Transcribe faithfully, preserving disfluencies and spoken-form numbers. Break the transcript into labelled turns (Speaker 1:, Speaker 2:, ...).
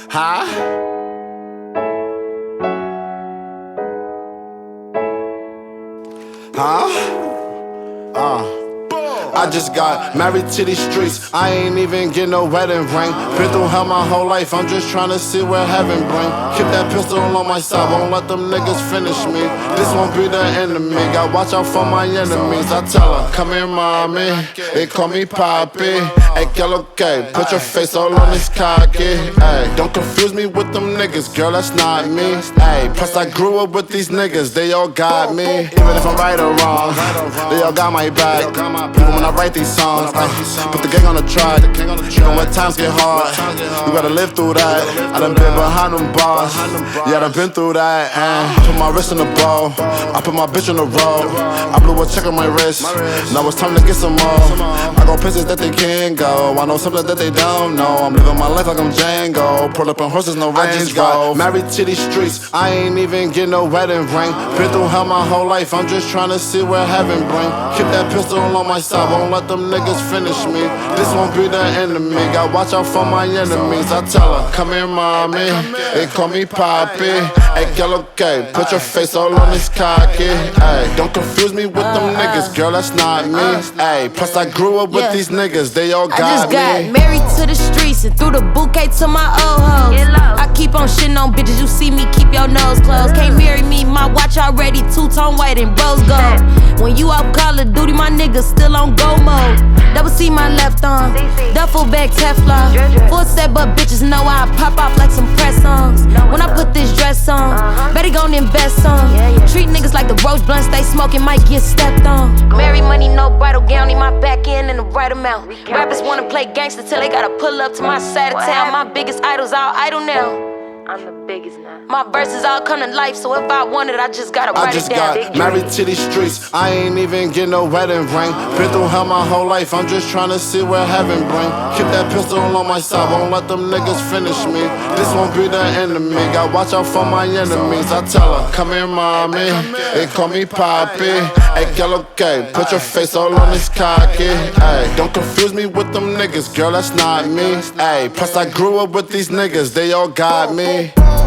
Speaker 1: Huh? Huh? Uh. I just got married to these streets. I ain't even get no wedding ring. Been through hell my whole life. I'm just trying to see where heaven bring. Keep that pistol on my side. Won't let them niggas finish me. This won't be the end of me. Got watch out for my enemies. I tell her, come here, mommy. They call me Poppy. Hey, girl, okay. Put your face all on this cocky. Hey, don't confuse me with them niggas, girl. That's not me. Hey, plus I grew up with these niggas. They all got me. Even if I'm right or wrong, they all got my back. Even when I write these songs, ay, put the gang on the track. Even when times get hard, you gotta live through that. I done been behind them bars, yeah, I done been through that. And put my wrist in the bowl, I put my bitch in the road. I blew a check on my wrist, now it's time to get some more. I go places that they can't go, I know something that they don't know. I'm living my life like I'm Django, pulled up on horses, no Range Rover. Married to these streets, I ain't even get no wedding ring. Been through hell my whole life, I'm just trying to see where heaven bring. Keep that pistol on my side, won't let them niggas finish me. This won't be the end of me. Got watch out for my enemies. I tell her, come here, mommy. They call me Poppy. Hey, girl, okay. Put your face all on this cocky. Hey, don't confuse me with them niggas, girl. That's not me. Hey, plus I grew up with these niggas. They all got me.
Speaker 2: I just got me. married to the streets and threw the bouquet to my old hoes. I keep on shitting on bitches. You see me, keep your nose closed. Can't marry me, my watch already two-tone white and rose gold. When you out Call of Duty, my niggas still on go mode. Double C my left arm, duffel bag Teflon. Full set but bitches know I pop off like some press songs. When I put this dress on, better gon' invest on. Treat niggas like the roach blunts they smoking might get stepped on. Marry money, no bridal gown, need my back end in the right amount. Rappers wanna play gangster till they gotta pull up to my side of town. My biggest idols all idle now. I'm the biggest now. My verses all come to life, so if I want it, I just gotta write
Speaker 1: I just
Speaker 2: it down.
Speaker 1: got married to these streets. I ain't even get no wedding ring. Been through hell my whole life. I'm just trying to see where heaven bring. Keep that pistol on my side. Won't let them niggas finish me. This won't be the end of me. Got watch out for my enemies. I tell her, come here, mommy. They call me Poppy. Hey, girl, okay. Put your face all on this cocky. Hey, don't confuse me with them niggas, girl. That's not me. Hey, plus I grew up with these niggas. They all got me.